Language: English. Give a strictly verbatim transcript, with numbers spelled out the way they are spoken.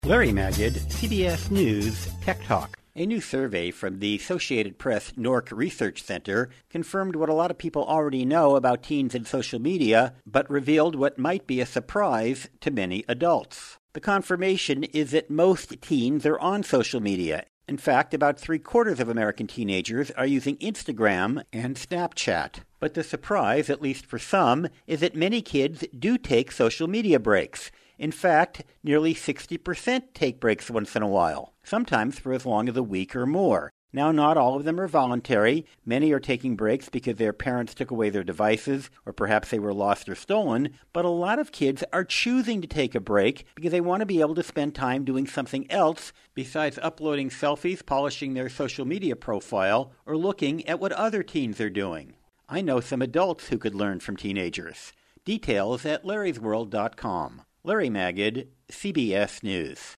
Larry Magid, C B S News Tech Talk. A new survey from the Associated Press Nork Research Center confirmed what a lot of people already know about teens and social media, but revealed what might be a surprise to many adults. The confirmation is that most teens are on social media. In fact, about three-quarters of American teenagers are using Instagram and Snapchat. But the surprise, at least for some, is that many kids do take social media breaks. In fact, nearly sixty percent take breaks once in a while, sometimes for as long as a week or more. Now, not all of them are voluntary. Many are taking breaks because their parents took away their devices, or perhaps they were lost or stolen. But a lot of kids are choosing to take a break because they want to be able to spend time doing something else besides uploading selfies, polishing their social media profile, or looking at what other teens are doing. I know some adults who could learn from teenagers. Details at larrys world dot com. Larry Magid, C B S News.